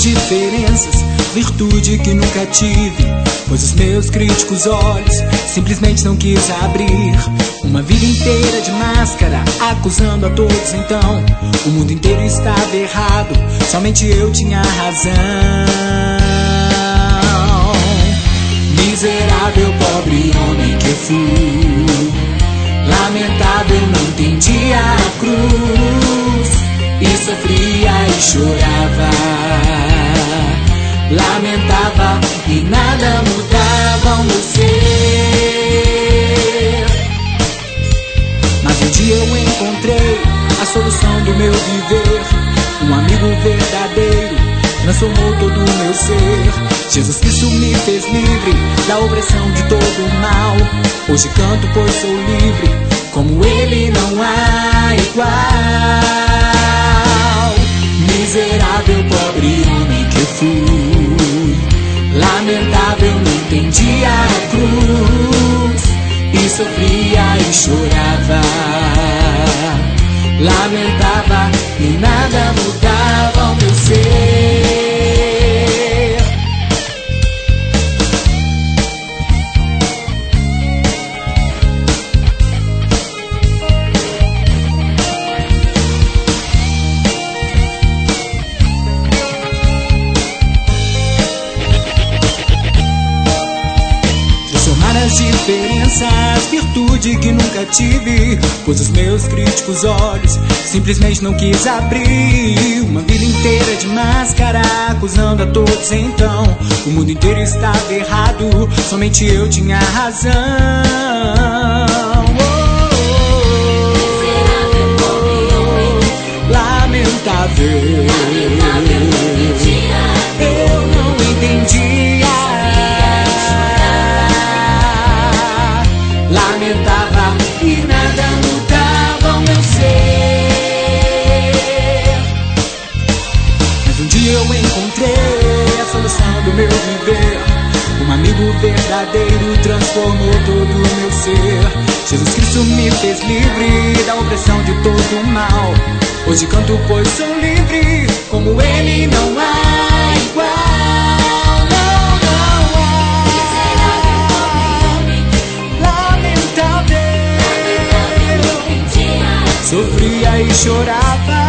diferenças, virtude que nunca tive, pois os meus críticos olhos simplesmente não quis abrir. Uma vida inteira de máscara, acusando a todos, então o mundo inteiro estava errado, somente eu tinha razão. Miserável, pobre homem que fui, lamentável, não entendia a cruz, e sofria e chorava, lamentava e nada mudava o meu ser. Mas um dia eu encontrei a solução do meu viver, um amigo verdadeiro transformou todo o meu ser. Jesus Cristo me fez livre da opressão de todo o mal. Hoje canto pois sou livre, como Ele não há igual. Miserável, pobre homem que fui, lamentável, não entendia a cruz, e sofria e chorava, lamentava e nada mudava o meu ser. As diferenças, virtude que nunca tive, pois os meus críticos olhos simplesmente não quis abrir. Uma vida inteira de máscara, acusando a todos, então o mundo inteiro estava errado, somente eu tinha razão. Lamentável, eu não entendia, lamentava e nada mudava o meu ser. Mas um dia eu encontrei a solução do meu viver, um amigo verdadeiro transformou todo o meu ser. Jesus Cristo me fez livre da opressão de todo o mal. Hoje canto pois sou livre, como Ele não há igual. Sofria e chorava,